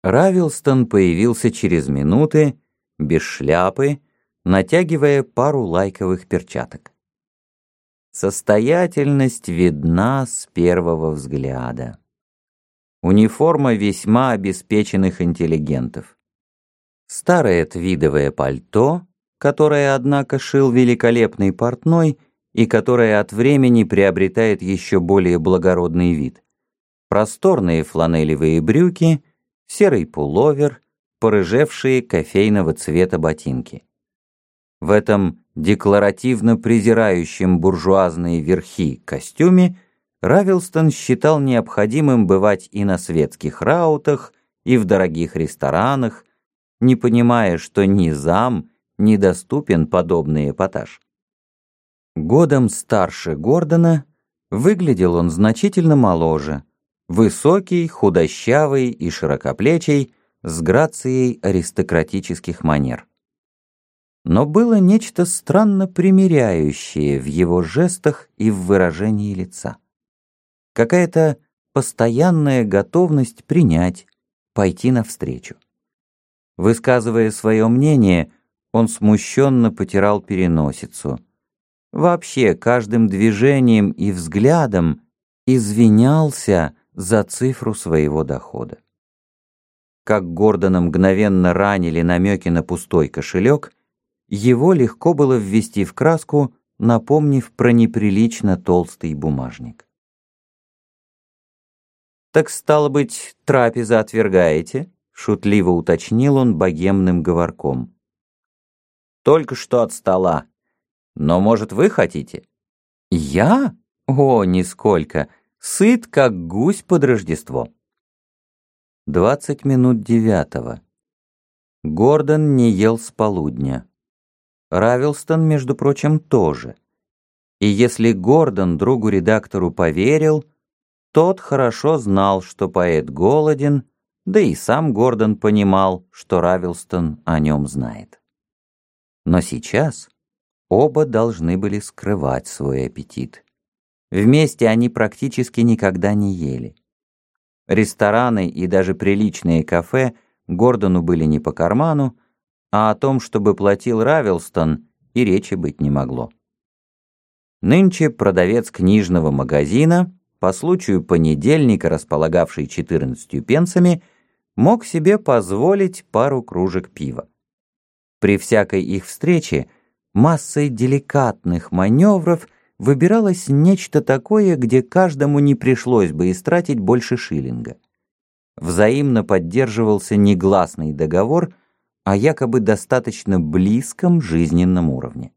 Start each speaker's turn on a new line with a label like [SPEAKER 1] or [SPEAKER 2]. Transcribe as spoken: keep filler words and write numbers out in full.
[SPEAKER 1] Равилстон появился через минуты, без шляпы, натягивая пару лайковых перчаток. Состоятельность видна с первого взгляда. Униформа весьма обеспеченных интеллигентов. Старое твидовое пальто, которое, однако, шил великолепный портной и которое от времени приобретает еще более благородный вид. Просторные фланелевые брюки, серый пуловер, порыжевшие кофейного цвета ботинки. В этом декларативно презирающем буржуазные верхи костюме Равилстон считал необходимым бывать и на светских раутах, и в дорогих ресторанах, не понимая, что ни зам недоступен подобный эпатаж. Годом старше Гордона, выглядел он значительно моложе, высокий, худощавый и широкоплечий, с грацией аристократических манер. Но было нечто странно примиряющее в его жестах и в выражении лица. Какая-то постоянная готовность принять, пойти навстречу. Высказывая свое мнение, он смущенно потирал переносицу. Вообще, каждым движением и взглядом извинялся за цифру своего дохода. Как Гордона мгновенно ранили намеки на пустой кошелек, его легко было ввести в краску, напомнив про неприлично толстый бумажник. «Так, стало быть, трапеза отвергаете?» — шутливо уточнил он богемным говорком. «Только что от стола. Но, может, вы хотите?» «Я? О, нисколько. Сыт, как гусь под Рождество». Двадцать минут девятого. Гордон не ел с полудня. Равилстон, между прочим, тоже. И если Гордон другу-редактору поверил, тот хорошо знал, что поэт голоден, да и сам Гордон понимал, что Равилстон о нем знает. Но сейчас оба должны были скрывать свой аппетит. Вместе они практически никогда не ели. Рестораны и даже приличные кафе Гордону были не по карману, а о том, чтобы платил Равилстон, и речи быть не могло. Нынче продавец книжного магазина, по случаю понедельника, располагавший четырнадцатью пенсами, мог себе позволить пару кружек пива. При всякой их встрече массой деликатных маневров выбиралось нечто такое, где каждому не пришлось бы истратить больше шиллинга. Взаимно поддерживался негласный договор о якобы достаточно близком жизненном уровне.